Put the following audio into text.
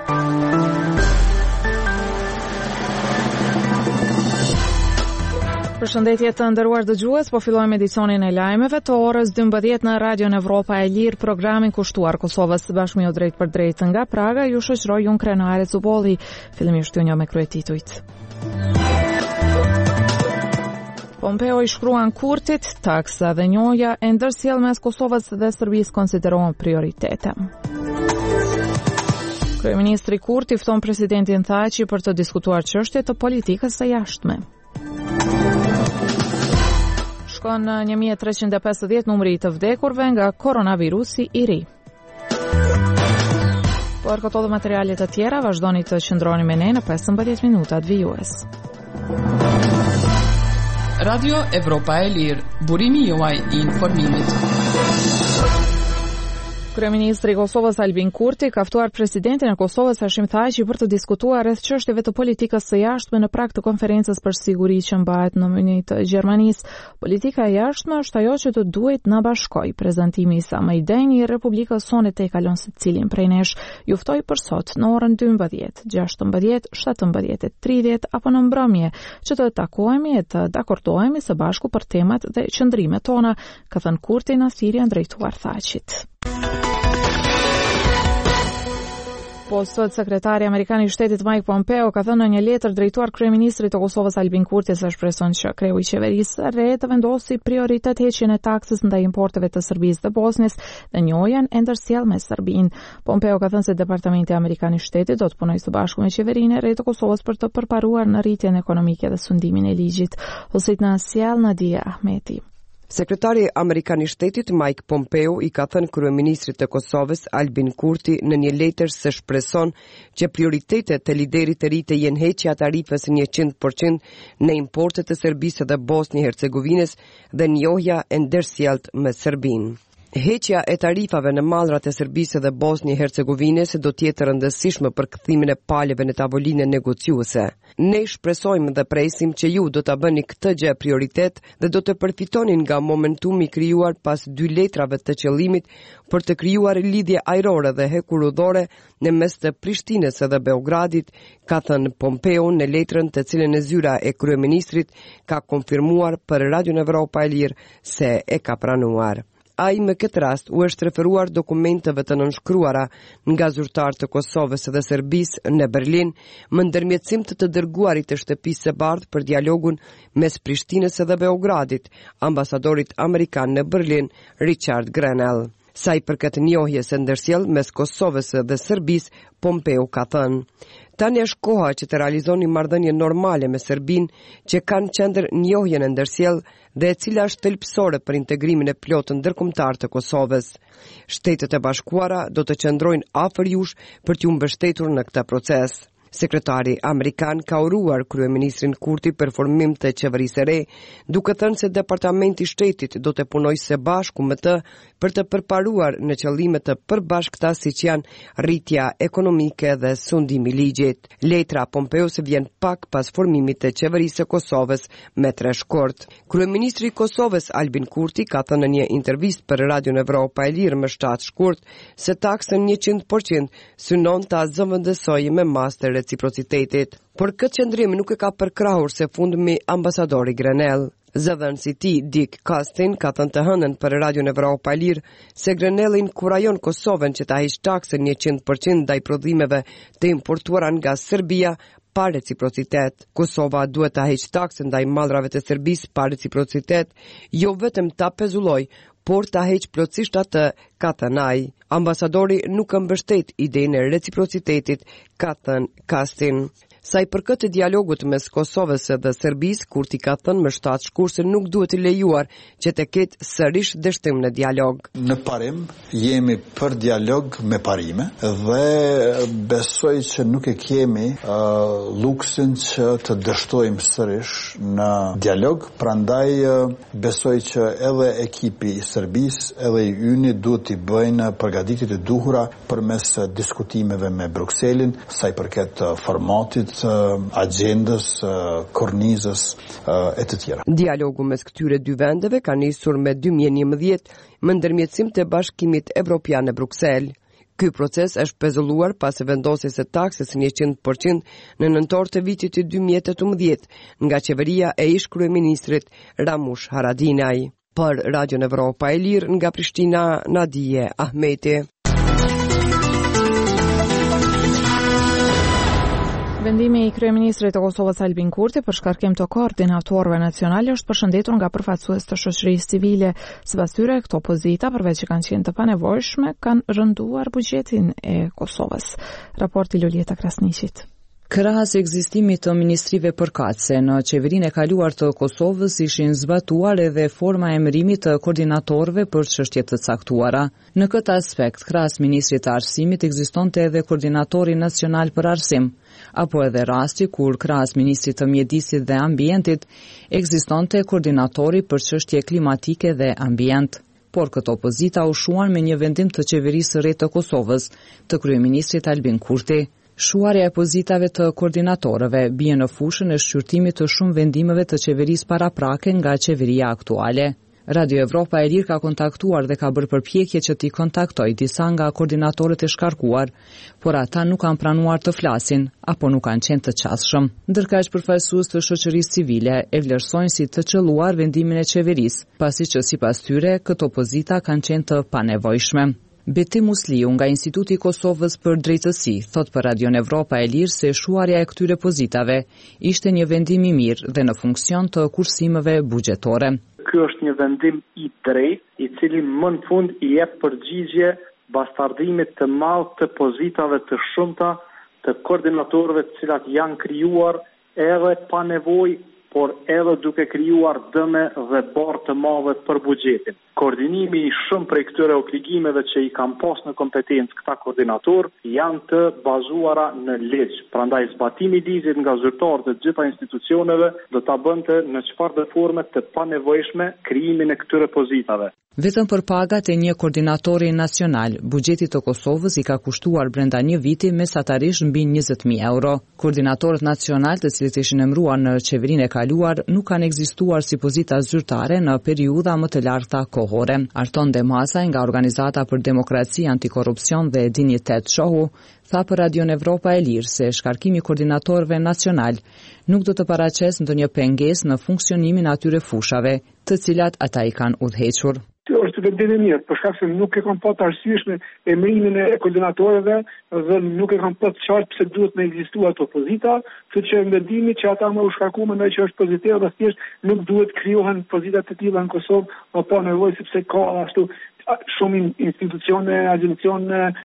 Përshëndetje të nderuar dëgjues, po fillojmë edicionin e lajmeve të orës 12 në Radion Evropa e Lirë, programin kushtuar Kosovës së Bashkuar drejt për drejt nga Praga. Ju shoqëroj unë Krenare Zubolli. Fillimisht ju njoh me kryetitujt. Pompeo i shkruan Kurtit, taksa dhe njohja e ndërsjell mes Kosovës dhe Serbisë konsiderohen prioritete. Kryeministri Kurti fton presidentin Thaçi për të diskutuar çështje të politikës së jashtme. Shkon në 1350 numri të vdekurve nga koronavirusi i ri. Por këto dhe materialet të tjera vazhdoni të qëndroni me ne në 15 minutat vijues. Radio Evropa e Lirë, burimi juaj i informimit. Kryeministri i Kosovës Albin Kurti ka ftuar presidentin e Kosovës Hashim Thaçi për të diskutuar rreth çështjeve të politikës së jashtme në prag të konferencës për siguri që mbahet në Munich të Gjermanisë. Politika e jashtme është ajo që të duhet na bashkojë. Prezantimi i Samajdeni i Republikës sonë te kalon secilin prej nesh. Ju ftoj për sot në orën 12, 16, 17:30 apo në mbrëmje që të takohemi e të dakordohemi së bashku për temat dhe qëndrimet tona, ka thënë Kurti në thirrjen drejtuar Thaçit. Po sot sekretari amerikan i shtetit Mike Pompeo ka thënë në një letër drejtuar kryeministrit të Kosovës Albin Kurti se shpreson që kreu i qeverisë së re të vendosi prioritet heqjen e taksës ndaj importeve të Serbisë dhe Bosnjës dhe njohjen e ndërsjell me Serbinë. Pompeo ka thënë se departamenti amerikan i shtetit do të punojë së bashku me qeverinë e re të Kosovës për të përparuar në rritjen ekonomike dhe sundimin e ligjit. Hosit në sjell Nadia Ahmeti. Sekretari amerikan i shtetit Mike Pompeo i ka thënë kryeministrit të Kosovës Albin Kurti në një letër se shpreson që prioritetet të liderit të ri të jenë heqja e tarifës 100% në importet të Serbisë dhe Bosnjë-Hercegovinës dhe njohja e ndërsjellët me Serbinë. Heqja e tarifave në mallrat e Serbisë dhe Bosnjë-Hercegovinës do të jetë rëndësishme për kthimin e palëve në tavolinën negociuese. Ne shpresojmë dhe presim që ju do ta bëni këtë gjë prioritet dhe do të përfitoni nga momentumi krijuar pas 2 letrave të qëllimit për të krijuar lidhje ajrore dhe hekurudhore në mes të Prishtinës dhe Beogradit, ka thënë Pompeo në letrën të cilën e zyra e kryeministrit ka konfirmuar për Radion Evropa e Lirë se e ka pranuar. Ai me këtë rast u është referuar dokumenteve të nënshkruara nga zyrtarë të Kosovës dhe Serbisë në Berlin më ndërmjetësim të dërguarit të shtëpisë së bardhë për dialogun mes Prishtinës dhe Beogradit, ambasadorit amerikan në Berlin, Richard Grenell. Sa i përket njohjes së ndërsjellë mes Kosovës dhe Serbisë, Pompeo ka thënë: tani është koha që të realizoni marrëdhënie normale me Serbinë që kanë qendër njohjen e ndërsjellë dhe e cila është thelbësore për integrimin e plotë ndërkombëtar të Kosovës. Shtetet e Bashkuara do të qëndrojnë afër jush për t'ju mbështetur në këtë proces. Sekretari amerikan ka uruar kryeministrin Kurti për formim të qeverisë së re, duke thënë se departamenti i shtetit do të punojë së bashku me të për të përparuar në qëllime të përbashkëta siç janë rritja ekonomike dhe sundimi i ligjit. Letra Pompeo se vjen pak pas formimit të qeverisë së Kosovës me 3 shkort. Kryeministri i Kosovës Albin Kurti ka thënë në një intervistë për Radion Evropa e Lirë më 7 shkurt se taksën 100% synon ta zëvendësojë me masë reciprocitetit, por këtë qëndrim nuk e ka përkrahur se fundmi ambasadori Grenell. Zëdhënësi si ti, Dick Castin, ka thënë të hënën për Radion Evropa e Lirë se Grenell inkurajon Kosovën që ta heqë taksën 100% ndaj prodhimeve të importuara nga Serbia pa reciprocitet. Kosova duhet ta heqë taksën ndaj mallrave të Serbisë pa reciprocitet, jo vetëm ta pezulloj, por ta heqë plotësisht atë, ka thënë ai. Ambasadori nuk mbështet idenë e reciprocitetit, ka thënë Castin. Sa i përket dialogut mes Kosovës dhe Serbisë, Kurti ka thënë më 7 shkurt se nuk duhet të lejuar që të ketë sërish dështim në dialog. Në parim jemi për dialog me parime dhe besoj që nuk e kemi luksin që të dështojmë sërish në dialog, prandaj besoj që edhe ekipi i Serbisë edhe i yni duhet të bëjnë përgatitjet e duhura përmes diskutimeve me Brukselin, sa i përket formatit, agjendës, kornizës e të tjera. Dialogu mes këtyre 2 vendeve ka nisur me 2011 me ndërmjetësim të Bashkimit Evropian në Bruksel. Ky proces është pezulluar pas vendosjes së taksës 100% në nëntor të vitit 2018 nga qeveria e ish kryeministrit Ramush Haradinaj. Për Radion Evropa e Lirë nga Prishtina, Nadije Ahmeti. Vendimi i kryeministrit të Kosovës Albin Kurti për shkarkim të koordinatorëve nacionale është përshëndetur nga përfaqësues të shoqërisë civile. Sipas tyre, këto pozita, përveç që kanë qenë të panevojshme, kanë rënduar buxhetin e Kosovës. Raporti Lolieta Krasniqit. Krahas ekzistimit të ministrive përkatëse në qeverinë e kaluar të Kosovës ishin zbatuar edhe forma e emërimit të koordinatorëve për çështje të caktuara. Në këtë aspekt, krahas ministrit të arsimit ekzistonte edhe koordinatori nacional për arsim, apo edhe rasti kur krahas ministrit të mjedisit dhe ambientit ekzistonte koordinatori për çështje klimatike dhe ambient. Por këto pozita u shuan me një vendim të qeverisë së re të Kosovës, të kryeministrit Albin Kurti. Shuarja e pozitave të koordinatorëve bie në fushën e shqyrtimit të shumë vendimeve të qeverisë paraprake nga qeveria aktuale. Radio Evropa e Lirë ka kontaktuar dhe ka bërë përpjekje që t'i kontaktoj disa nga koordinatorët e shkarkuar, por ata nuk kanë pranuar të flasin apo nuk kanë qenë të qasshëm. Ndërkaq përfaqësues të shoqërisë civile e vlerësojnë si të qelluar vendimin e qeverisë, pasi që sipas tyre këto pozita kanë qenë të panevojshme. Beti Musliu nga Instituti i Kosovës për Drejtësi thot për Radion Evropa e Lirë se shuarja e këtyre pozitave ishte një vendim i mirë dhe në funksion të kursimeve buxhetore. Ky është një vendim i drejtë, i cili më në fund i jep përgjigje bastardimit të madh të pozitave të shumta të koordinatorëve të cilat janë krijuar edhe pa nevojë, por edhe duke krijuar dëme dhe barë të madhe për buxhetin. Koordinimi i shumë prej këtyre obligimeve që i kanë pas në kompetencë këta koordinator janë të bazuara në ligj. Prandaj zbatimi i ligjit nga zyrtarët e gjitha institucioneve do ta bënte në çfarëdo forme të panevojshme krijimin e këtyre pozitave. Vetëm për pagat e një koordinatori nacional, buxheti të Kosovës i ka kushtuar brenda një viti mesatarisht mbi 20.000 euro. Koordinatorët nacional të cilët ishin emëruar në qeverinë e kaluar nuk kanë ekzistuar si pozita zyrtare në periudha më të larta kohore. Arton Demasaj nga Organizata për Demokraci, Antikorrupsion dhe Dinjitet Shohu tha për Radion Evropa e Lirë se shkarkimi i koordinatorëve nacional nuk do të paraqes ndonjë pengesë në funksionimin e atyre fushave, të cilat ata i kanë udhëhequr. Kjo është vendim i mirë, për shkak se nuk e kanë patë arsyeshme emërimin e koordinatorëve dhe nuk e kanë patë qartë pse duhet të ekzistojë ato pozita, që vendimi që ata më u shkarkuan mendoj që është pozitiv dhe thjesht nuk duhet krijohen pozita të tilla në Kosovë, pa nevojë sepse ka ashtu shumë institucione, agencione